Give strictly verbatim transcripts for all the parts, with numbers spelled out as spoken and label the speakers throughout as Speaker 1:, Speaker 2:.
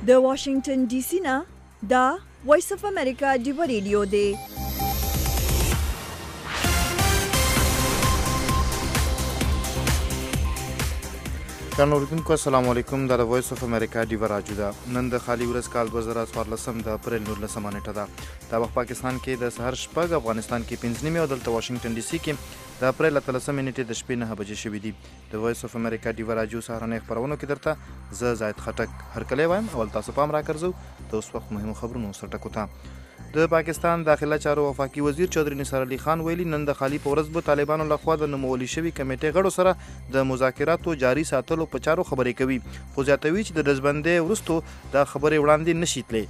Speaker 1: د واشنگټن ډي سي نه دا وایس اف امریکا ډیو ریډیو دی.
Speaker 2: ګرانو اوریدونکو السلام علیکم. دا د وایس اف امریکا ډیو راډیو ده. نن د خالي ورځ کال دوه زره څوارلسم د اپریل نولسمه نیټه ده. دا وخت پاکستان کې د سهار شپږ، افغانستان کې پنځه نیمې او دلته واشنګټن ډي سي کې د اپریل اتلسمې نیټې د شپې نهه بجې شوي دي. د وایس اف امریکا ډیو راډیو سهارنۍ خپرونو کې درته زه زاید خټک هرکلی وایم. اول تاسو پام راګرځو د اوس وخت مهمو خبرونو سرټکو ته. د پاکستان داخله چارو وفاقي وزیر چودھری نثار علي خان ویلي نن د خالي په ورځ به طالبانو لخوا د نومولی شوي کمیټې غړو سره د مذاکراتو جاري ساتلو په چارو خبرې کوي، خو زیاتوي چې د ډزبندۍ وروستو دا خبرې وړاندې نشي تللی.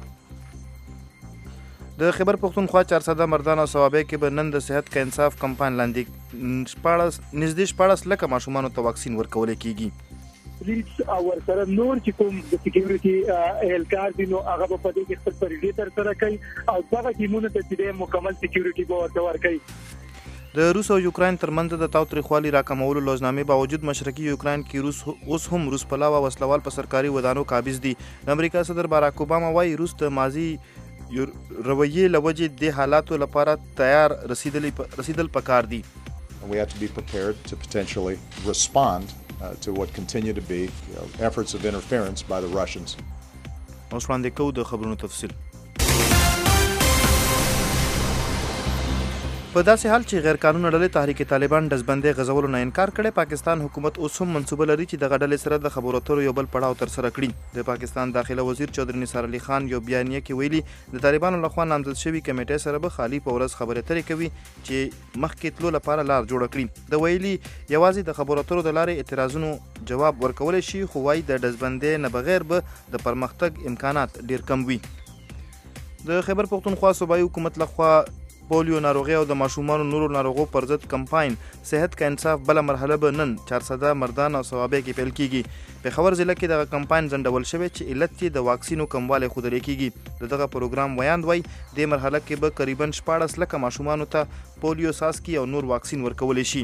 Speaker 2: د خیبر پښتونخوا چارسده مردان او صوابۍ کې به نن د صحت کا انصاف کمپاین لاندې شپاړس نږدې شپاړس لکه ماشومانو ته واکسین ورکولی کیږي.
Speaker 3: پولیس او ورسره نور چې کوم د سکیورټي اهلکار دي نو هغه په دې کې خپل پریډي تر سره کوي او دغه ټیمونه ته چې مکمل سکیورټي به ورته ورکوي.
Speaker 2: د روس او یوکراین ترمنځ د تاوتریخوالي راکمولو لوزنامې باوجود مشرقي یوکراین کې روس اوس هم روس پلاوه وسلوال په سرکاري ودانو قابض دي. د امریکا صدر باراک اوباما وایي روس د ماضي رویې له وجې د حالاتو لپاره تیار رسیدل پکار دي.
Speaker 4: We have to be prepared to potentially respond uh, to what continue to be you know, efforts of interference by the Russians.
Speaker 2: اوس وړاندې کوو د خبرونو تفصیل. په داسې حال چې غیر قانوني ډلې تحریک طالبان ډزبندۍ غځولو نه انکار کړی، پاکستان حکومت اوس هم منصوبه لري چې دغه ډلې سره د خبرو اترو یو بل پړاو ترسره کړي. د پاکستان داخله وزیر چودھری نثار علي خان یو بیانیه کې ویلي د طالبانو لخوا نامزد شوي کمیټې سره به خالي په ورځ خبرې اترې کوي چې مخکې تلو لپاره لار جوړه کړي. د ویلي یوازې د خبرو اترو د لارې اعتراضونو جواب ورکولی شي، خو وایي د ډزبندۍ نه بغیر به د پرمختګ امکانات ډیر کم وي. د خیبر پښتونخوا صوبایي حکومت لخوا پولیو ناروغي او د ماشومانو نورو ناروغو پر ضد کمپاین صحت کا انصاف بله مرحله به نن چارسده مردان او صوابۍ کې پیل کیږي. پېښور ضلع کې دغه کمپاین ځنډول شوی چې علت یې د واکسینو کموالی ښودلی کیږي. د دغه پروګرام ویاند وایي دې مرحله کې به قریبا شپاړس لکه ماشومانو ته پولیو څاڅکي او نور واکسین ورکولی شي.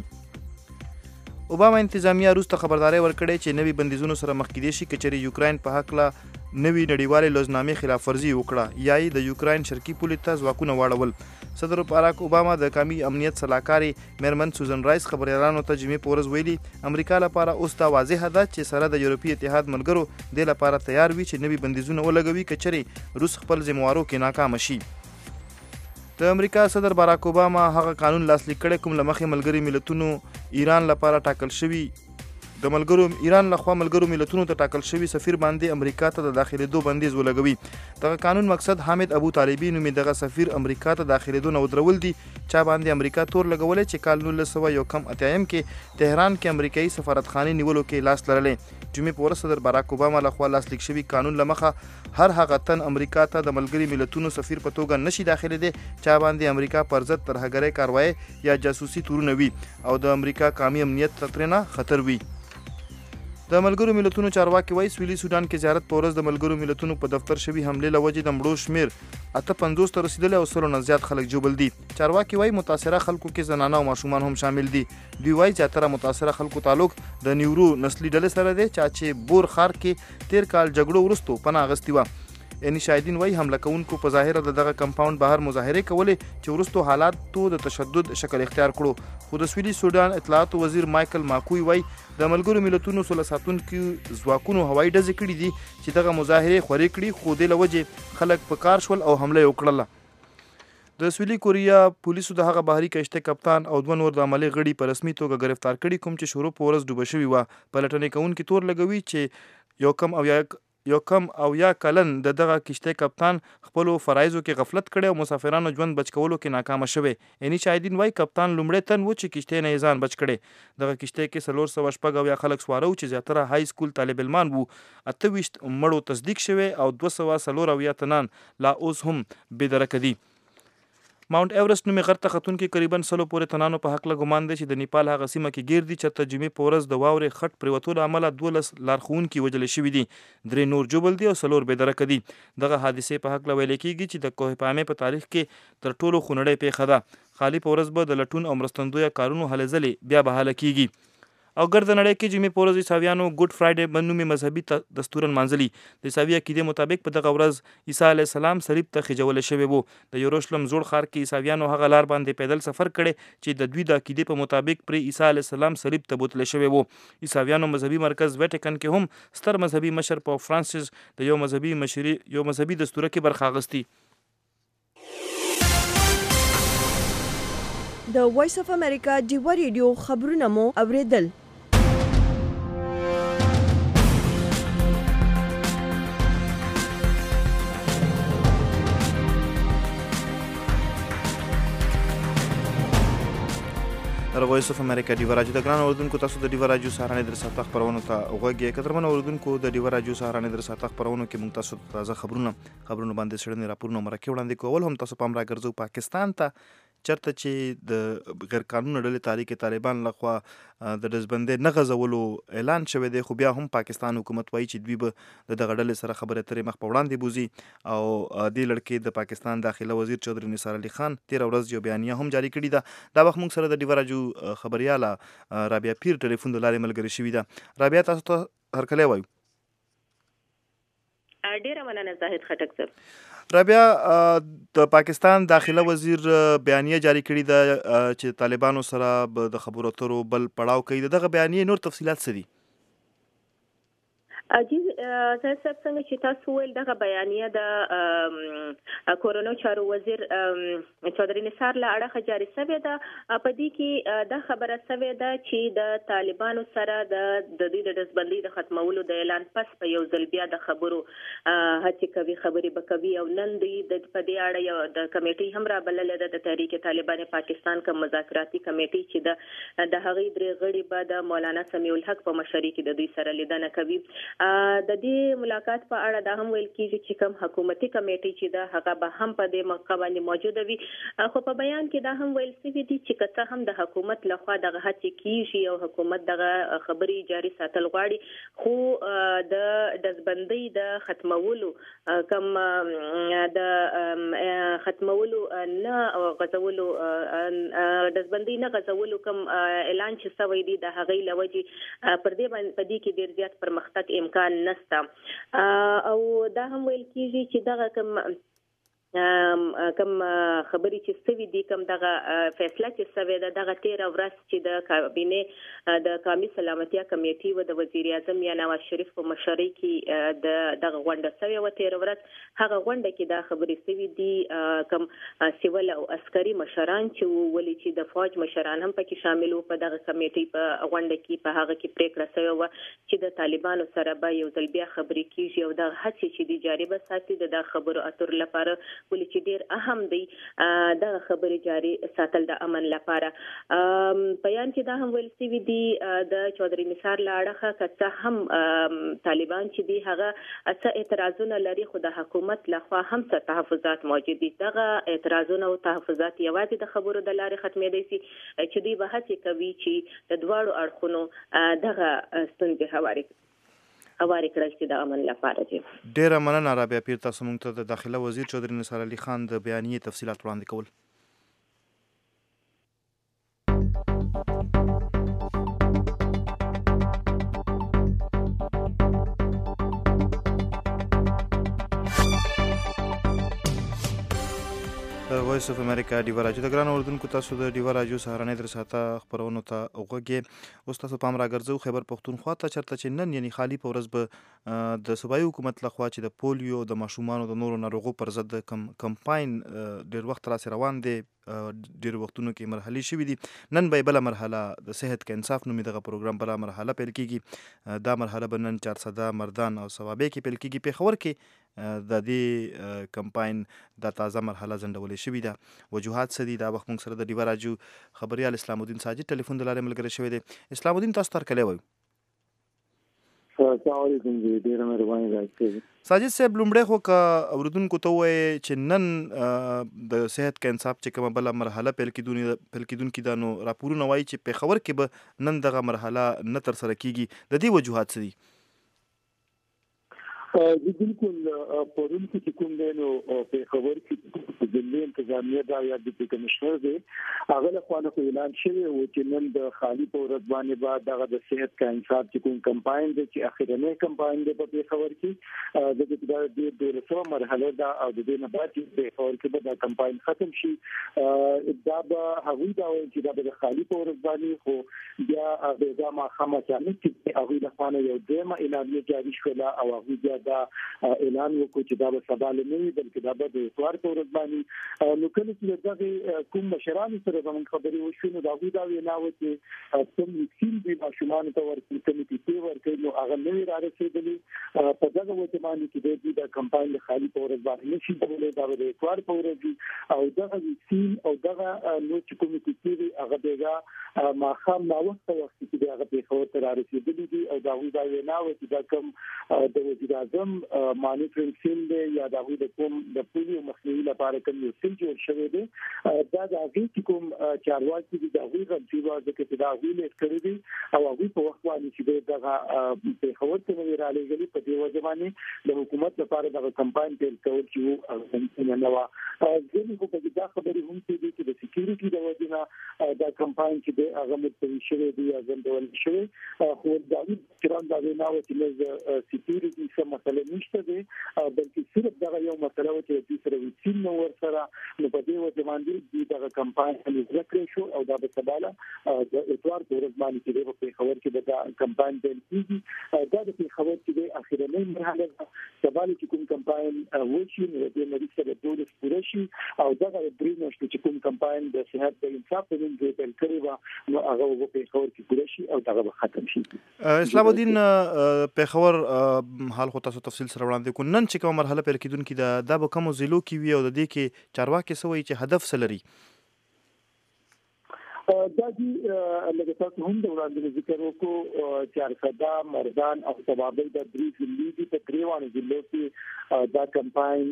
Speaker 2: اوباما انتظامیه روس ته خبرداری ورکړی چې نوي بندیزونو سره مخ کیدی شي که چېرې یوکراین په هکله نوي نړیوالې لوزنامې خلاف ورزي وکړه یا یې د یوکراین شرقي پولې ته ځواکونه واړول. صدر باراک اوباما د قومي امنیت سلاکارې میرمن سوزن رایس خبریالانو ته جمعې په ورځ ویلي امریکا لپاره اوس دا واضحه ده چې سره د یورپي اتحاد ملګرو دې لپاره تیار وي چې نوي بندیزونه ولګوي که چېرې روس خپل ذموارو کې ناکامه شي. د امریکا صدر باراک اوباما هغه قانون لاسلیک کړی کوم له مخې ملګري ملتونو ایران لپاره ټاکل شوي د ملګرو ایران لخوا ملګرو ملتونو ته ټاکل شوي سفیر باندې امریکا ته د داخلېدو بندیز ولګوي. دغه قانون مقصد حامد ابو طالبي نومې دغه سفیر امریکا ته داخلېدو نه ودرول دي. چا باندې امریکا تور لګولی چې کال نولس سوه یو کم اتیایم کې تهران کې امریکایي سفارتخانې نیولو کې لاس لرلی. جمعې په ورځ صدر باراک اوباما لخوا لاسلیک شوي قانون له مخه هر هغه تن امریکا ته د ملګري ملتونو سفیر په توګه نشي داخلېدی چا باندې امریکا پر ضد ترهګرۍ کاروایۍ یا جاسوسي تورونه وي او د امریکا قومي امنیت ته ترېنه خطر وي. د ملګرو ملتونو چارواکي وایي سویلي سودان کې زیارت په ورځ د ملګرو ملتونو په دفتر شوي حملې له وجې د مړو شمېر اته پنځوس ته رسېدلی او سلو نه زیات خلک ژوبل دي. چارواکي وایي متاثره خلکو کې زنانه او ماشومان هم شامل دي. دوی وایي زیاتره متاثره خلکو تعلق د نیورو نسلي ډلې سره دی چا چې بور ښار کې تیر کال جګړو وروستو پناه اخیستې وه. یعنی شاهدین وایي حمله کوونکو په ظاهره د دغه کمپاونډ بهر مظاهرې کولې چې وروستو حالاتو د تشدد شکل اختیار کړو. خو د سویلي سودان اطلاعاتو وزیر مایکل ماکوی وایي د ملګرو ملتونو سوله ساتونکو ځواکونو هوایي ډزې کړي دي چې دغه مظاهرې خورې کړي، خو دې له وجې خلک په کار شول او حمله یې وکړله. د سویلي کوریا پولیسو د هغه بحري کشتۍ کپتان او دوه نور د عملې غړي په رسمي توګه گرفتار کړي کوم چې شروع په ورځ ډوبه شوي وه. پلټنې کوونکي تور لګوي چې یو کم او یا یو کم او یا کلن د دغه کشتۍ کپتان خپلو فرایضو کې غفلت کړی او مسافرانو ژوند بچ کولو کې ناکامه شوی. یعنی شاهدین وایي کپتان لومړی تن و چې کشتۍ نه یې ځان بچ کړی. دغه کشتۍ کې څلور سوه شپږ اویا خلک سواره وو چې زیاتره های سکول طالب علمان وو. اته ویشت مړو تصدیق شوی او دوه سوه څلور اویا تنان لا اوس هم بېدرکه دي. ماونټ ایورسټ نومې غر ته ختونکي قریبا سلو پورې تنانو په هکله ګمان دی چې د نیپال هغه سیمه کې ګیر دي چېرته جمعې په ورځ د واورې خټ پرېوتو له امله دولس لارښوونکي وژلي شوي دي، درې نور ژوبل دي او څلور بېدرکه دي. دغه حادثې په هکله ویلی کېږي چې د کوه پامې په تاریخ کې تر ټولو خونړۍ پېښه ده. خالي په ورځ به د لټون او مرستندویه کارونو هلې ځلې بیا بحاله کېږي. او ګرد نړۍ کې جمعې په ورځ عیسویانو ګوډ فرایډے بنومي مذهبي دستورن مانځلي. د عیسوي عقیدې مطابق په دغه ورځ عیسی علیه السلام صلیب ته خېجول شوی وو. د یروشلم زوړ ښار کې عیسویانو هغه لار باندې پیدل سفر کړی چې د دوی د عقیدې په مطابق پر عیسی علیه السلام صلیب ته بوتل شوی وو. عیسویانو مذهبي مرکز ویټیکن کې هم ستر مذهبي مشر په فرانسیس د یو مذهبي مشري یو مذهبي دستوره کې برخه اخیستې.
Speaker 1: د وایس اف امریکا ډیوا ریډیو خبرونه مو اوریدل.
Speaker 2: د وایس اف امریکا ډیوا راډیو د ګران اوردونکو تاسو د ډیوا راډیو سهارنۍ در ساعت خبرونو ته غوږی قدرمن اوردونکو د ډیوا راډیو سهارنۍ در ساعت خبرونو کې موږ تاسو تازه خبرونه خبرونه باندې سړنی راپورونه مرکه وړاندې کول. هم تاسو پام راګرځو پاکستان ته چرته چې د غیر قانوني ډلې تحریک طالبان لخوا د ډزبندۍ نه غځولو اعلان شوی دی، خو بیا هم پاکستان حکومت وایي چې دوی به د دغه ډلې سره خبرې اترې مخ په وړاندې بوزي. او دې لړ د پاکستان داخله وزیر چودھری نثار علي خان تېره ورځ یو بیانیه هم جاری کړې ده. دا وخت موږ سره د ډیوا راډیو خبریاله رابعه پیر ټلیفون د لارې ملګرې شوې ده. رابعه تاسو ته هرکلی وایو.
Speaker 5: ډیره مننه زاهد خټک صاحب.
Speaker 2: رابعه د پاکستان داخله وزیر بیانیه جاری کړې ده چې طالبانو سره به د خبرو اترو بل پړاو کوي. دغه بیانیه نور تفصیلات څه دي؟
Speaker 5: اجي زه صاحب څنګه چې تاسو ویل دغه بیانیه د کورونو چارو وزیر چودھری نثار له اړخه جاری شوې ده. په دې کې دا خبره شوې ده چې د طالبانو سره د د دې د ډزبندۍ د ختمولو د اعلان پس په یو ځل بیا د خبرو هڅې کوي، خبرې به کوي. او نن د په دې اړه یو د کمیټي هم را بللې ده د تحریک طالبان پاکستان کوم مذاکراتي کمیټي چې د د هغې درې غړي به د مولانا سمیع الحق په مشرۍ کې د دوی سره لیدنه کوي. د دې ملاقات په اړه دا هم ویل کیږي چې کوم حکومتي کمیټي چې دا هغه به هم په دې موقع باندې موجوده وي. خو په بیان کې دا هم ویل شوي دي چې که څه هم د حکومت لخوا دغه هڅې کیږي او حکومت دغه خبرې جاري ساتل غواړي، خو د ډزبندۍ د ختمولو کوم د ختمولو نه غځولو ډزبندۍ نه غځولو کوم اعلان چې شوی دی د هغې له وجې پر دې باندې په دې کې ډېر زیات پرمختګ امکان نشته. او دا هم ویل کیږي چې دغه کوم کوم خبرې چې سوي دي، کوم دغه فیصله چې سوي ده، دغه تیره ورځ چې د کابینې د قومي سلامتیا کمیټي و د وزیر اعظم یا نواز شریف په مشرۍ کې د دغه غونډه سوي و تیره ورځ. هغه غونډه کې دا خبرې سوي دي کوم سیول او عسکري مشران چې ولې چې د فوج مشران هم پکې شامل وو په دغه کمیټي په غونډه کې، په هغه کې پریکړه سوي و چې د طالبانو سره به یو ځل بیا خبرې کیږي او دغه هڅې چې دي جاري به ساتي د خبرو اترو لپاره، ولې چې ډېر اهم دی دغه خبرې جاري ساتل د امن لپاره. بیان کې دا هم ویل شوي دي د چودھری نثار له اړخه که څه هم طالبان چې دي هغه څه اعتراضونه لري، خو د حکومت لخوا هم څه تحفظات موجود دي. دغه اعتراضونه او تحفظات یوازې د خبرو د لارې ختمېدای شي چې دوی به هڅې کوي چې د دواړو اړخونو دغه ستونزې هوارې کړي اواري کړل چې د امن لپاره دي.
Speaker 2: ډیره مننه رابعه پیر، تاسو موږ ته د داخله وزیر چودھری نثار علي خان د بیانیې تفصیلات وړاندې کول. وایس اف امریکا ډیوا راډیو د ګران اوردونکو تاسو د ډیوا راډیو سهارنۍ در ساعته خبرونو ته غوږی. اوس تاسو پام راګرځو خیبر پښتونخوا ته، چرته چې نن یعنی خالی په ورځ به د صوبایي حکومت لخوا چې د پولیو د ماشومانو د نورو ناروغو پر ضد کم کمپاین ډیر وخت راسې روان دی، ډیر وختونو کې مرحلې شوي دي. نن به بله مرحله د صحت که انصاف نومي دغه پروګرام بله مرحله پیل کیږي. دا مرحله به نن چارسده، مردان او ثوابۍ کې پیل کیږي. پېښور کې د دې کمپاین دا تازه مرحله ځنډولې شوې ده. وجوهات څه دي؟ دا وخت موږ سره د ډیوا راډیو خبریال اسلام الدین ساجد ټلیفون د لارې ملګری شوی دی. اسلام الدین تاسو ته هرکلی وایو.
Speaker 3: السلام علیکم جی، ډیره مهرباني راځي.
Speaker 2: ساجد صاحب لومړی خو که اوریدونکو ته ووایې چې نن د صحت که انصاف چې کومه بله مرحله پیل پیل کیدونکې ده، نو راپورونه وایي چې پېښور کې به نن دغه مرحله نه ترسره کیږي. د دې وجوهات څه دي؟
Speaker 3: د بالکل پرون کې کوم دینو په خبر کې د دلی انتظامیه دا یا د کمشنر دی هغه له خوانه اعلان شوی او چې نن د خالی په ورځ باندې بعد دغه د صحت کا انصاف چې کوم کمپاین دی چې اخیرنه کمپاین دی په خبر کې د دې د دولسمه مرحله دا او د دې نه بعد د خبر کې دا کمپاین ختم شي دا به هغه دا وایي چې دا د خالی په ورځ باندې خو بیا د ځما خامه چې هغه له خوانه یو دیمه اعلان جاری شول او هغه دا اعلان وکړ چې دا به سبا نه وي بلکې دا به د اتوار په ورځ باندې نو کله چې دغه کوم مشران سره زموږ خبرې وشو نو دا غوډا دا وینا و چې کوم وکیل دی ماشومان ته ورکړي کمیټې ورکړي نو هغه نه را رسیدلی په دغه وخت باندې چې د کمپاین د خالي په ورځ باندې نشي کولای دا د اتوار په ورځ او دغه وکیل او دغه نو چې کمیټې دی هغه دغه ما خام نو وخت وخت چې هغه په خبر را رسیدلی دی او دا غوډا وینا و چې دا کوم د وزیر اعظم مانیټرینګ سیل دی یا د هغوی د کوم د پولیو مخنیوي لپاره کوم یو سیل جوړ شوی دی دا د هغې کوم چارواکي دي د هغوی غلطي وه ځکه چې د هغوی لیک کړی دی او هغوی په وخت باندې چې دی دغه پېښور ته نه وي رالېږلي په دې وجه باندې د حکومت لپاره دغه کمپاین پیل کول چې وو نه وه ځینې خو پکې دا خبرې هم دي چې د سکیورټي د وجې نه دا کمپاین چې دی هغه ملتوي شوی دی یا ځنډول شوی خو د هغوی مشران دا وینا وه چې موږ سکیورټي څه مسله نشته دی بلکې صرف دغه یو مسله و چې د سره وکیل نو ورسره نو په دې وجه باندې دغه کمپاین اجرا کړی شو او دا به سباله د اتوار په ورځ باندې چې په خبر کې د کمپاین پیل کیږي دا د خبر کې د اخیرنۍ مرحله سباله چې کوم کمپاین وشي نو د مریض سره د دولت پوره شي او دغه درې میاشتې چې کوم کمپاین د صحت د انصاف په نوم پیل کړی و نو هغه په خبر کې پوره شي او دغه به ختم شي.
Speaker 2: اسلام الدین په خبر حال خو تاسو تفصیل سره وړاندې کو نن چې کومه مرحله پیل کیدونکې ده دا به کوم ضلعو کې وي او د دې کې چارواکي څه وایي چې هدف څه لري؟
Speaker 3: دا چې لکه تاسو هم د وړاندې ذکر وکړو چارسده مردان او توابل د درې ضلعې دي په دریوانو ضلعو کې دا کمپاین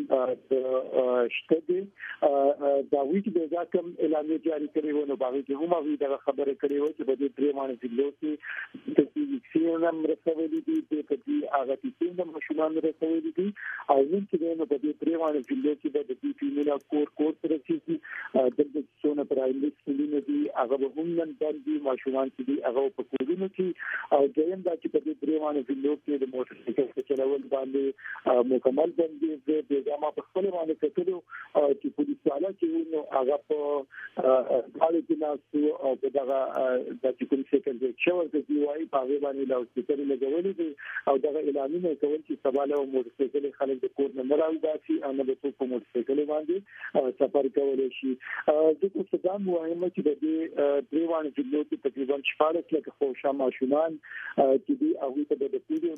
Speaker 3: شته دي دا وی چې دا کوم اعلان جاری کړی و نو باندې چې هم هغه دا خبره کړې و چې په دې دریوانو ضلعو کې د فزیکسي نم رسولې دي په دې هغه چې د مشمول رسولې دي او نن چې نو په دې دریوانو ضلعو کې د دې فیمینا کور کور سره چې د څونه پرایمري سکولونه دي هغه به هم نن باندې ماشومان چې دي هغه په کورونو کې او دویم دا چې په دې دریوانو ضلعو کې د موټر سایکل چلول باندې مکمل باندې د جامه په خپل باندې کتلو چې پولیس والا چې نو هغه په حالت کې ناسو او دغه د چې سایکل د شاور د دی وايي په هغه باندې له سپیکر لګولې دي او دغه اعلانونه کوي چې سباله او موټر سایکل خلک د کور نه راوځي او نه په موټر سایکل باندې سفر کولای شي د څه دا مهمه چې د دریوان ضلعو کې تقریبا شپږ لکه خوشا ماشومان چې دی هغه ته د پولیو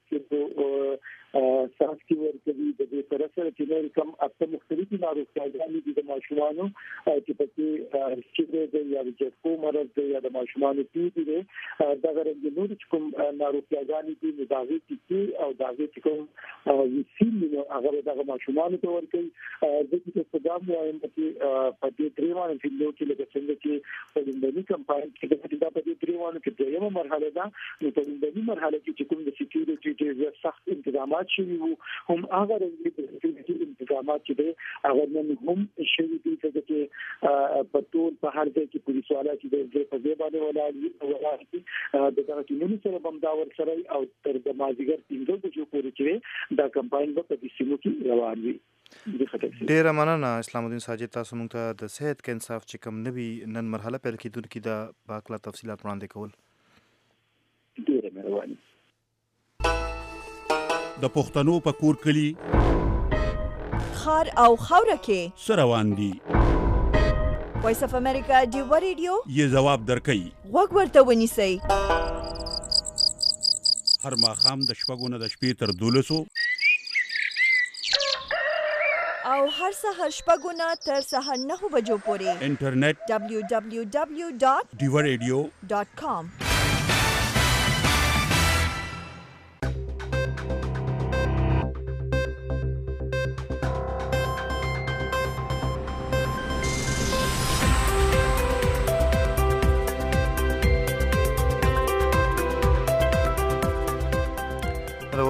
Speaker 3: د ساس کې ورکوي د دې سره سره چې کوم اته مختلفي ناروغیاګانې دي د ماشومانو چې پکې چې د یا د جفو مرض دی یا د ماشومانو پیډي دی دا غره د نور کوم ناروغیاګانې دي د داغي چې او داغي چې کوم وسیل نو هغه د ماشومانو ته ورکوي د دې په دام وایم چې په دې دریوان ضلعو کې لکه څنګه چې په لومړني کمپاین کې د په دې دریوانو کې دغه مرحله ده نو په لومړني مرحله کې چې کوم د سکیورټي د سخت انتظامات شوي وو هم هغه د سکیورټي انتظامات چې دی هغه نن هم شوي دي چې په ټول په هر ځای کې پولیس والا چې د په ځای باندې ولاړ دي د دغه ټیمونو سره بمداور سره او تر د مازیګر پنځه بجو پورې چې دا کمپاین په دې سیمو کې روان وي.
Speaker 2: ډیره مننه اسلام الدین ساجد تاسو موږ ته د صحت کې انصاف چې کوم نوي نن مرحله پیل کیدونکې د باکلا تفصيلات وړاندې کول.
Speaker 3: ډیره مهرباني.
Speaker 6: د پښتنو په کور کلی
Speaker 1: خار او خوره کې
Speaker 6: سروان دي
Speaker 1: وایس اف امریکا ډیو ریډیو
Speaker 6: یې جواب درکړي
Speaker 1: وګ ورته ونیسئ
Speaker 6: هر ماښام د شپږو نه د شپې تر دولسو
Speaker 1: او هر سهار شپږو نه تر سهار نهو بجو پورې
Speaker 6: انټرنیټ
Speaker 1: دبلیو دبلیو دبلیو ډاٹ
Speaker 6: ډیو ریډیو
Speaker 1: ډاٹ کام.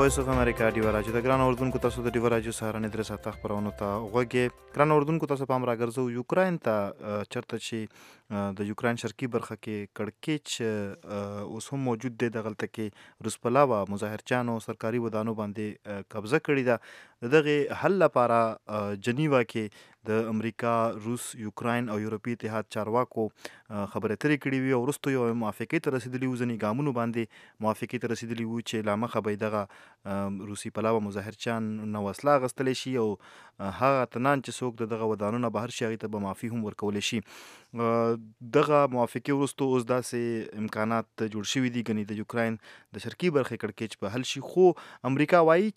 Speaker 2: وایس اف امریکا ډیو راجو د ګران اردوونکو تاسو د ډیو راجو سهارنې درې ساعته خبرونه ته غوږی ګران اردوونکو تاسو پام راګرځو یوکرين ته چرته چې د یوکرين شرقي برخه کې کړکېچ اوس هم موجود دی دغلته کې روس پلاوا مظاهرچانو سرکاري ودانو باندې قبضه کړې ده دغه حل لپاره جنیوا کې د امریکا روس یوکرين او یورپی اتحاد چارواکو خبرې ترې کړې وي او وروسته یو موافقې ته رسیدلی و ځینې ګامونو باندې موافقې ته رسیدلی و چې لا مخه به دغه روسي پلاوه مظاهرچان نو وسله اخیستلی شي او هغه تنان چې څوک دغه ودانونه بهر شي هغې ته به معافي هم ورکولی شي دغه موافقې وروسته اوس داسې امکانات جوړ شوي دي ګنې د یوکرين د شرقي برخې کړکېچ به حل شي خو امریکا وایي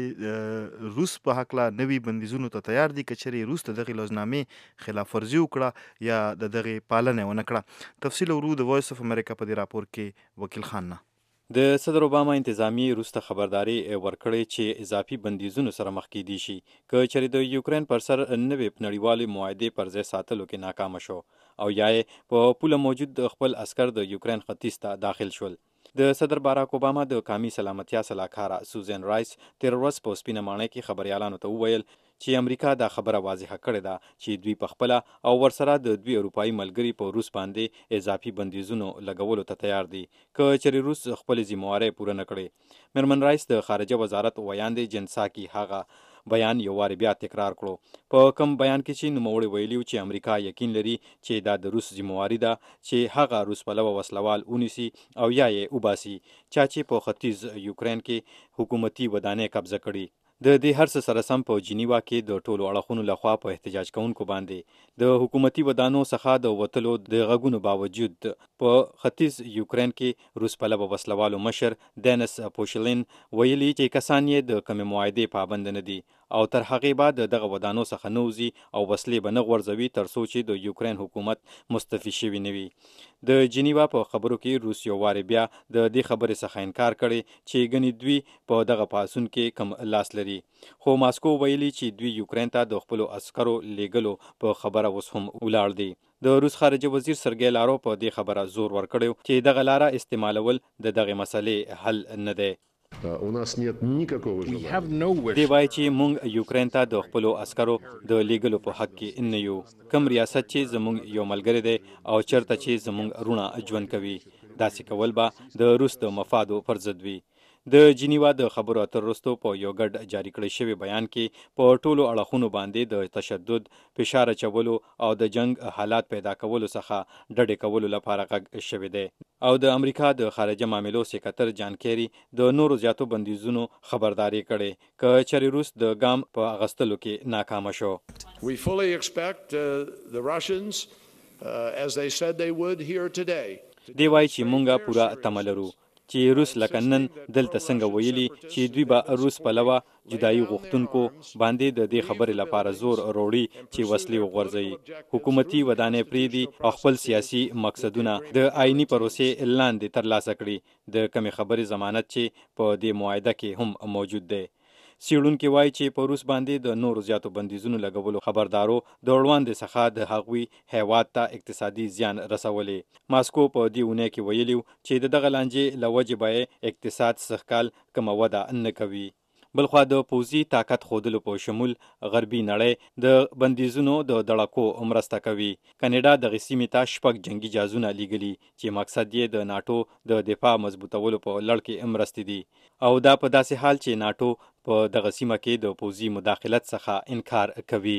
Speaker 2: چې روس په هکله نوي بندیزونو ته تیار دي که چېرې روس د دغې لوزنامې خلاف ورزي وکړه یا د دغې پالنه ونه کړه تفصیل ورو د وایس اف امریکا په دې راپور کې وکیل خان نه
Speaker 7: د صدر اوباما انتظامی روس ته خبرداري ورکړې چې اضافي بندیزونو سره مخ کېدی شي که چېرې د یوکرين پر سر نوې نړیوالې معاهدې پر ځای ساتلو کې ناکامه شو او یا یې په پوله موجود خپل عسکر د یوکرين ختیځ ته داخل شول د صدر باراک اوباما د قومي سلامتیا سلاکاره سوزن رایس تیر ورځ په سپینه ماڼۍ کې خبريالانو ته وویل چې امریکا دا خبره واضحه کړې ده چې دوی په خپله او ورسره د دوی اروپایي ملګري په روس باندې اضافي بندیزونو لګولو ته تیار دي که چېرې روس خپلې ذمهوارۍ پوره نه کړي میرمن رایس د خارجه وزارت ویاندې جنساکي هغه بیان یو واري بیا تکرار کړو په کوم بیان کې چې نوموړي ویلي چې امریکا یقین لري چې دا د روس ذمهواري ده چې هغه روس پلوه وسلوال ونیسي او یا یې وباسي چا چې په ختیځ یوکرين کې حکومتي ودانۍ قبضه کړي د دې هر څه سره سم په جنیوا کې د ټولو اړخونو لخوا په احتجاج کوونکو باندې د حکومتي ودانو څخه د وتلو د غږونو باوجود په ختیځ یوکرين کې روس پلوه وسلوالو مشر دینس پوشلین ویلي چې کسان یې د کومې معاهدې پابند نه دي او تر هغې بعد دغه ودانو څخه نوځي او وسلې به نه غورځوي تر څو چې د یوکرين حکومت مستعفي شوی نه وي د جنیوا په خبرو کې روس یو واري بیا د دې خبرې څخه انکار کړي چې ګنې دوی په دغه پاڅون کې کم لاس لري خو ماسکو ویلي چې دوی یوکرين ته د خپلو عسکرو لیږلو په خبره اوس هم ولاړ دي د روس خارجه وزیر سرګی لاروف په دې خبره زور ورکړی چې دغه لاره استعمالول د دغه مسلې حل نه دی
Speaker 8: У нас нет никакого желания.
Speaker 7: دی وایي چې موږ یوکرين ته د خپلو عسکرو د لیږلو په حق کې نه یو کوم ریاست چې زموږ یو ملګری دی او چېرته چې زموږ رونه ژوند کوي داسې کول به د روس د مفادو پر ضد وي د جنیوا د خبرو اترو وروسته په یو ګډ جاري کړی شوی بیان کې په ټولو اړخونو باندې د تشدد فشار اچولو او د جنگ حالات پیدا کولو څخه ډډې کولو لپاره غږ شوی دی او د امریکا د خارجه معاملو سکرټر جان کیری د نورو زیاتو بندیزونو خبرداري کړي که چېرې روس د ګام په اخیستلو کې ناکامه شو
Speaker 8: We fully expect uh, the Russians, uh, as they said they would here today.
Speaker 7: دی وایي چې مونږه پوره تمه لرو چې روس لکه نن دلته څنګه ویلي چې دوی به روس پلوه جدایي غوښتونکو باندې د دې خبرې لپاره زور وروړي چې وسلې وغورځوي حکومتي ودانۍ پرېږدي او خپل سیاسي مقصدونه د آئیني پروسې لاندې ترلاسه کړي د کمې خبرې ضمانت چې په دې معاهده کې هم موجود دی څېړونکي وایي چې په روس باندې د نورو زیاتو بندیزونو لګولو خبردارو د وړاندې څخه د هغوی هیواد ته اقتصادي زیان رسولی ماسکو په دې اونۍ کې ویلي چې د دغه لانجې له وجې به اقتصاد سږکال کومه وده نه کوي بلخوا د پوځي طاقت ښودلو په شمول غربي نړۍ د بندیزونو د دړکو مرسته کوي کاناډا دغې سیمې ته شپږ جنګي جهازونه لیږلي چې مقصد یې د ناټو د دفاع مضبوطولو په لړ کې مرستې دي او دا په داسې حال چې ناټو په دغه سیمه کې د پوځي مداخلت څخه انکار کوي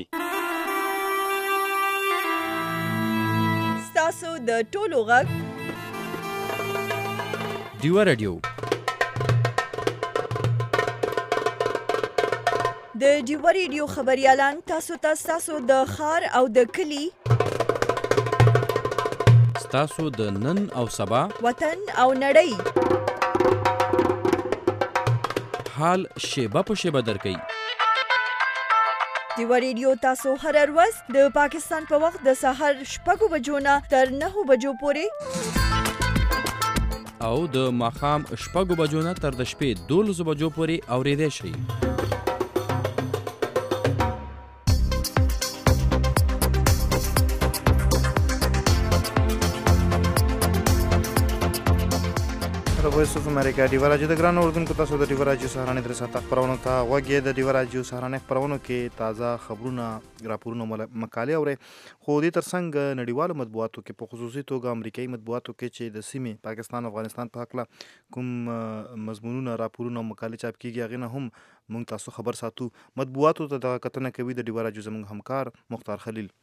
Speaker 1: ستاسو د ټولو غږ
Speaker 9: ډیو رادیو
Speaker 1: د ډیو ریډیو خبريالان تاسو ته تاسو د خار او د کلی
Speaker 9: تاسو د نن او سبا
Speaker 1: وطن او نړۍ
Speaker 9: حال شیبه په شیبه درکې
Speaker 1: ډیو ریډیو تاسو هر ورځ د پاکستان په وخت د سحر شپږو بجو نه تر نهو بجو پورې
Speaker 9: او د ماښام شپږو بجو نه تر د شپې دولسو بجو پورې اورېدای شئ
Speaker 2: وایس اف امریکا دی ورځ د ګران اردوونکو تاسو د دی ورځ سهارنې در ساته خبرونه ته وګورئ. د دی ورځ سهارنې خبرونه کې تازه خبرونه راپورونه مقالې اوري، خو دې ترڅنګ نړیوالو مطبوعاتو کې په خصوصي توګه امریکایي مطبوعاتو کې چې د سیمې پاکستان افغانستان په حق کوم مضمونونه راپورونه مقالې چاپ کیږي هغه نه هم مونږ تاسو خبر ساتو. مطبوعاتو ته د کتنه کوي د دی ورځ زموږ همکار مختار خلیل.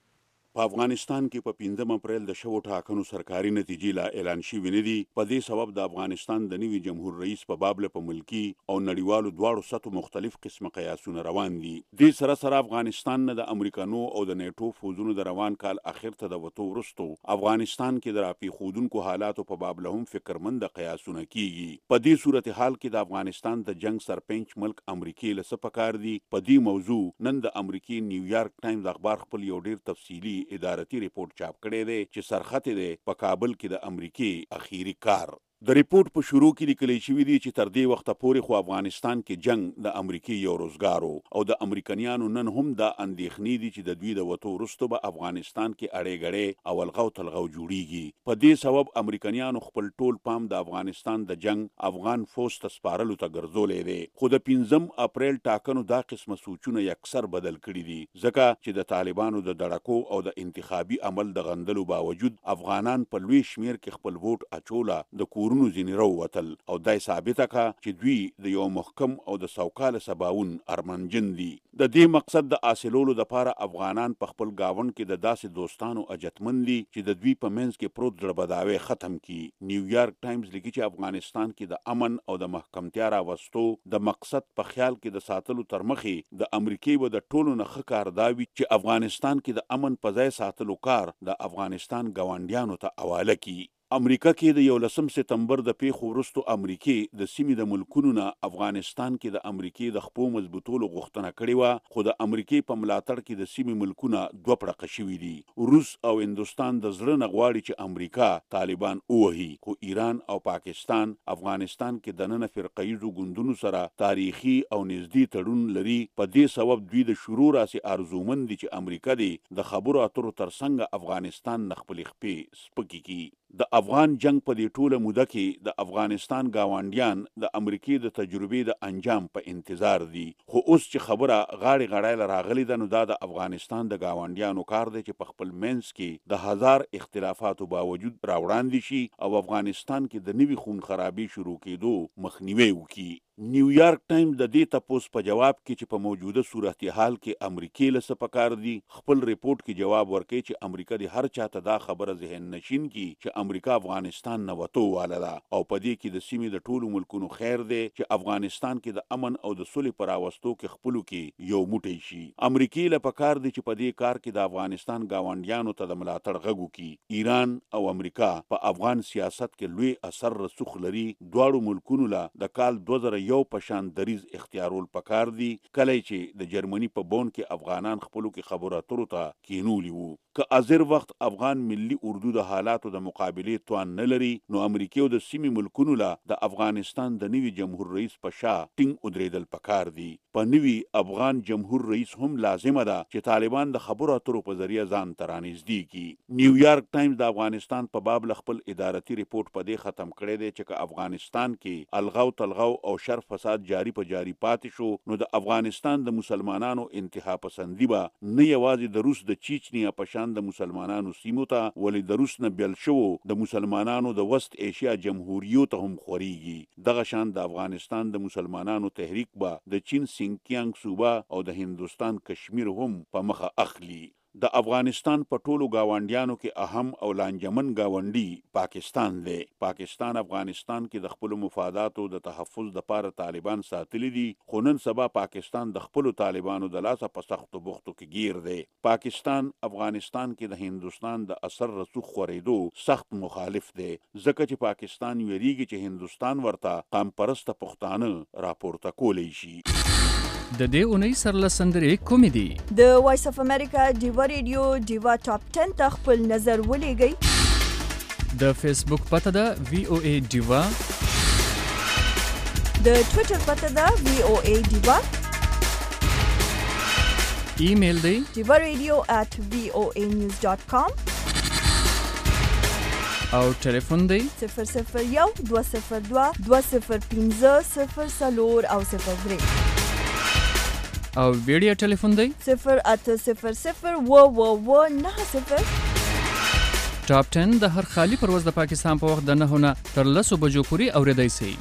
Speaker 10: په افغانستان کې په پنځم اپریل د شوو ټاکنو سرکاري نتیجې لا اعلان شوې نه دي. په دې سبب د افغانستان د نوي جمهور رئیس په باب له په ملکی او نړیوالو دواړو سطحو مختلف قسمه قیاسونه روان دي. دې سره سره افغانستان نه د امریکانو او د نیټو فوزونو د روان کال اخر ته د وټو ورستو افغانستان کې د راپیښودونکو حالاتو په باب له هم فکرمند قیاسونه کیږي. په دې صورتحال کې د افغانستان د جنگ سرپنچ ملک امریکای له څه پکار دي. په دې موضوع نن د امریکای نیویارک ټایمز اخبار خپل یو ډیر تفصیلی ادارتي ریپورت چاپ کړی دی چې سرخط دی په کابل کې د امریکای اخیری کار. د ریپورت په شروع کې لیکل شوی دی چې تر دې وخته پورې خو افغانستان کې جنگ د امریکای یو روزګارو او د امریکایانو نن هم دا اندېښنې دي چې د دوی د وټو وروسته به افغانستان کې اړې غړې او الغو تلغو جوړیږي. په دې سبب امریکایانو خپل ټول پام د افغانستان د جنگ افغان فوج ته سپارلو ته ګرځولې دی. خو د پنځم اپریل ټاکنو دا قسمه سوچونه یکسر بدل کړي دي، ځکه چې د طالبانو د دړکو او د انتخابي عمل د غندلو باوجود افغانان په لوی شمیر کې خپل ووټ اچوله د کور ځینې راووتل او دای ثابته کا چې دوی د یو محکم او د سوکاله سباون ارمنجن دي. د دې مقصد د حاصلولو لپاره افغانان په خپل گاوند کې د داسې دوستانو اجتمن دي چې د دوی په منځ کې پروت زړبداوی ختم کی. نیویارک ټایمز لیکي چې افغانستان کې د امن او د محکمتیا راوستو د مقصد په خیال کې د ساتلو تر مخې د امریکای و د ټولو نه ښه کار دا وي چې افغانستان کې د امن په ځای ساتلو کار د افغانستان ګاونډیانو ته حواله کی. امریکا کې د یولسم سپتمبر د پیښو وروسته امریکای د سیمې د ملکونو نه افغانستان کې د امریکای د خپو مضبوطولو غوښتنه کړې وه، خو د امریکای په ملاتړ کې د سیمې ملکونه دوه پړقه شوي دي. روس او هندوستان د زړه نه غواړي چې امریکا طالبان ووهي، خو ایران او پاکستان افغانستان کې د ننه فرقهیزو ګوندونو سره تاریخي او نږدې تړون لري. په دې سبب دوی د شروع راسي ارزومند دي چې امریکا دی د خبرو اترو ترڅنګ افغانستان نه خپلې خپې سپکې کړي. د افغان جنگ په دې ټوله موده کې د افغانستان گاونډیان د امریکای د تجربې د انجام په انتظار دي. خو اوس چې خبره غاړې غړای راغلی ده، نو دا د افغانستان د گاونډیانو کار دی چې په خپل منځ کې د هزار اختلافاتو باوجود راوړاندې شي او افغانستان کې د نوي خون خرابي شروع کېدو مخنیوي وکړي. نیویارک ټایمز د دې تپوس په جواب کې چې په موجوده صورتحال کې امریکای له څه پکار دي خپل ریپورت کې جواب ورکړي چې امریکا د هر چاته دا خبره ذهن نشین کی چې امریکا افغانستان نه وټو واله ده او په دې کې د سیمې د ټولو ملکونو خیر دی چې افغانستان کې د امن او د صلح پر راوستو کې خپلو کې یو موټی شي. امریکای له پکار دی چې په دې کار کې د افغانستان گاونډیانو ته د ملاتړ غږ وکړي. ایران او امریکا په افغان سیاست کې لوی اثر رسوخ لري. دواړو ملکونو له د کال دوه زره یو پشان دریز اختیارول پکار دي کله چې د جرمني په بون کې افغانان خپلو کې خبرو اترو ته کینولي وو. که ازر وخت افغان ملي اردو د حالاتو د مقابلې توان نه لري، نو امریکای او د سیمې ملکونو له د افغانستان د نوي جمهور رئیس په شا ټینګ ودرېدل پکار دي. په نوي افغان جمهور رئیس هم لازمه ده چې طالبان د خبرو اترو په ذریعہ ځان ته رانږدې کړي. نیویارک ټایمز د افغانستان په باب خپل ادارتي ریپورت په دې ختم کړی دی چې که افغانستان کې الغو تلغو او شر فساد جاری په جاری پاتې شو، نو د افغانستان د مسلمانانو انتها پسندي به نه یوازې د روس د چیچنیا په شان د مسلمانانو سیمو ته، ولې د روس نه بیل شوو د مسلمانانو د وست ایشیا جمهوریو ته هم خوريږي. دغه شان د افغانستان د مسلمانانو تحریک به د چین سینکیانګ صوبه او د هندوستان کشمیر هم په مخه اخلي. د افغانستان په ټولو گاونډیانو کې اهم او لانجمن گاونډي پاکستان دی. پاکستان افغانستان کې د خپل مفاداتو د تحفظ لپاره طالبان ساتلي دي، خو نن سبا پاکستان د خپل طالبانو د لاسه په سختو بوختو کې گیر دی. پاکستان افغانستان کې د هندوستان د اثر رسوخ خورېدو سخت مخالف دی، ځکه چې پاکستان ویریږي چې هندوستان ورته قام پرسته پښتانه راپورته کولی شي.
Speaker 11: د دې اونۍ سرلسندرې کومې دي؟
Speaker 1: د وایس اف امریکا ډیوا ریډیو ډیوا ټاپ ټن ته خپل نظر ولېږئ.
Speaker 11: د فیسبوک پته ده وی او ای ډیوا،
Speaker 1: د ټویټر پته ده وی او ای ډیوا،
Speaker 11: ایمیل دی
Speaker 1: ډیوا ریډیو ات وی او ای نیوز ډاٹ کام،
Speaker 11: او ټلیفون دی
Speaker 1: صفر صفر یو دوه صفر دوه دوه صفر پنځه صفر څلور او صفر درې
Speaker 11: او ویډیو ټلیفون دی
Speaker 1: صفر اته صفر صفر اوه اوه اوه نهه صفر.
Speaker 11: ټاپ ټن د هر خالی پرواز د پاکستان په وخت د نهو نه تر لسو بجو پورې اورېدای سئ.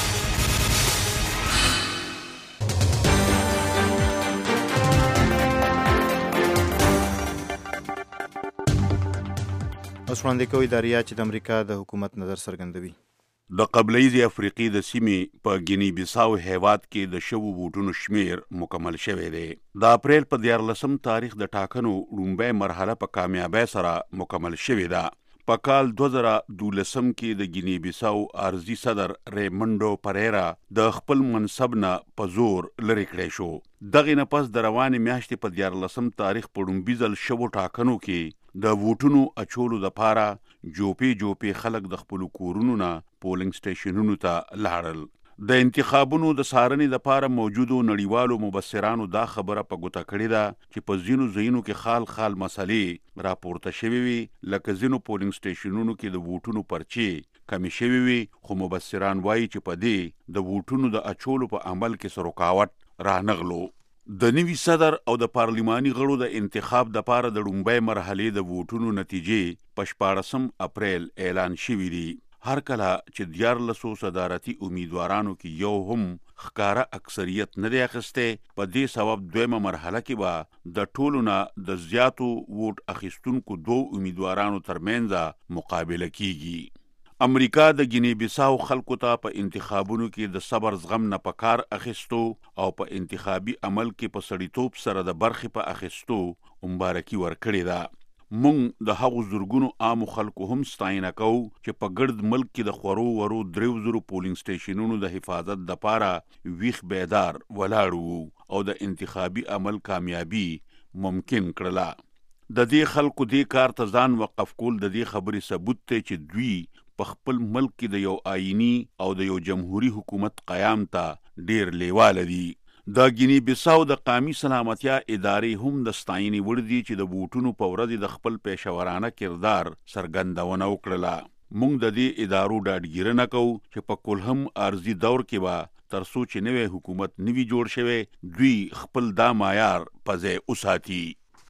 Speaker 2: اوس وړاندې کوي داریا چې د امریکا د حکومت نظر څرګندوي.
Speaker 10: د قبلیزي افریقې د سیمې په ګینی بیساو هیواد کې د شوو ووټونو شمیر مکمل شوی دی. د اپریل په دیارلسم تاریخ د ټاکنو لومړۍ مرحله په کامیابۍ سره مکمل شوې ده. په کال دوه زره دولسم کې د ګینی بیساو ارضي صدر ریمنډو پریرا د خپل منصب نه په زور لرې کړی شو. دغې نه پس د روانې میاشتې په دیارلسم تاریخ په لومبي ځل شوو ټاکنو کې د ووټونو اچولو دپاره جوپې جوپې خلک د خپلو کورونو نه پولینګ سټیشنونو ته لاړل. د انتخابونو د څارنې دپاره موجودو نړیوالو مبصرانو دا خبره په ګوته کړې ده چې په ځینو ځایونو کې خال خال مسلې راپورته شوې وي، لکه ځینو پولینګ سټیشنونو کې د ووټونو پرچې کمې شوې وي، خو مبصران وایي چې په دې د ووټونو د اچولو په عمل کې څه رکاوټ رانغلو. د نوي صدر او د پارلماني غړو د انتخاب دپاره د لومړۍ مرحلې د ووټونو نتیجې په شپاړسم اپریل اعلان شوي دي. هر کله چې دیارلسو صدارتي امیدوارانو کې یو هم ښکاره اکثریت نه دی اخیستی، په دې سبب دویمه مرحله کې به د ټولو نه د زیاتو ووټ اخیستونکو دوو امیدوارانو ترمنځ مقابله کیږي. امریکا د ګینی بیساو خلکو ته په انتخابونو کې د صبر زغم نه په کار اخیستو او په انتخابي عمل کې په سړیتوب سره د برخې په اخیستو مبارکي ورکړې ده. مونږ د هغو زرګونو عامو خلکو هم ستاینه کوو چې په ګرد ملک کې د خورو ورو دریو زرو پولینګ سټیشنونو د حفاظت دپاره ویښ بیدار ولاړ وو او د انتخابي عمل کامیابي ممکن کړله. د دې خلکو دې کار ته ځان وقف کول د دې خبرې ثبوت دی چې دوی په خپل ملک کې د یو آئینی او د یو جمهوری حکومت قیام ته ډیر لیواله دي. د ګینی بیساو د قومي سلامتیا ادارې هم د ستاینې وړ دي چې د ووټونو په ورځ د خپل پیشورانه کردار څرګندونه وکړله. موږ د دې ادارو ډاډګیرنه کوو چې په کلهم ارضي دور کې به تر څو چې نوی حکومت نوي جوړ شوی دوی خپل دا معیار په ځای وساتي.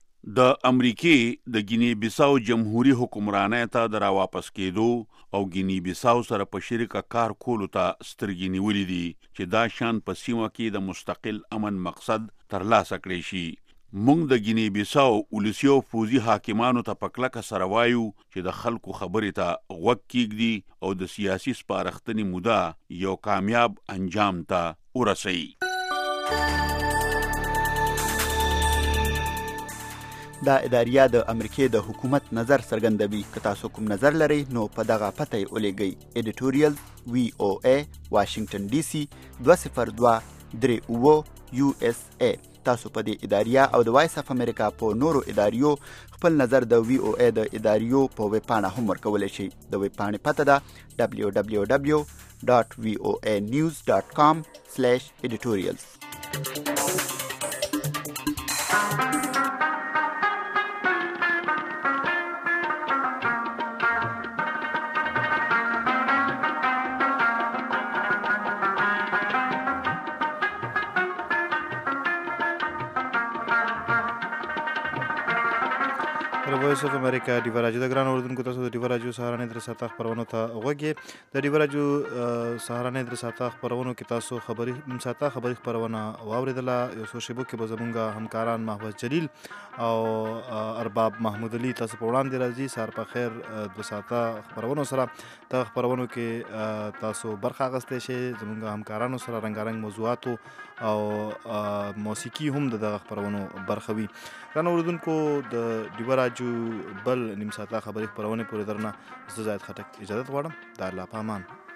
Speaker 10: د امریکې د ګینی بیساو جمهوری حکمرانۍ ته د راواپس کېدو او ګینی بیساو سره په شریکه کار کولو ته سترګې نیولې دي چې دا شان په سیمه کې د مستقل امن مقصد ترلاسه کړی شي. موږ د ګینی بیساو ولسي او پوځي حاکمانو ته په کلکه سره وایو چې د خلکو خبرې ته غوږ کیږدي او د سیاسي سپارښتنې موده یو کامیاب انجام ته ورسوي.
Speaker 12: دا اداریه د امریکې د حکومت نظر څرګندوي. که تاسو کوم نظر لرئ نو په دغه پته یې ولیږئ. ایډیټوریال وی او ای واشنگټن ډي سي دوه صفر دوه درې اوه یو اس ای. تاسو په دې اداریه او د وایس اف امریکا په نورو اداریو خپل نظر د وی او ای د اداریو په ویب پاڼه هم ورکولی شئ. د ویب پاڼې پته ده دبلیو دبلیو دبلیو ډاټ وی او ای نیوز ډاټ کام سلیش ایډیټوریالز.
Speaker 2: وایس اف امریکا ډیوا راجو د ګران اردوونکو تاسو د ډیوا راجو سهارنې در ساته خبرونو ته غوږی. د ډیوا راجو سهارنې در ساته خبرونو کې تاسو خبري ساته خبري خبرونه واوریدله. یو څو شیبو کې به زمونږ همکاران محفوظ جلیل او ارباب محمود علي تاسو په وړاندې راځي. سهار په خیر د ساته خبرونو سره د خبرونو کې تاسو برخه اخیستی شئ. زمونږ همکارانو سره رنګارنګ موضوعاتو او موسیقي هم د دغه خبرونو برخه وي. ګران اردوونکو د ډیوا راجو بل نیم ساعته خبرې خپرونې پورې درنه زه زاید خټک اجازت غواړم. د الله په امان.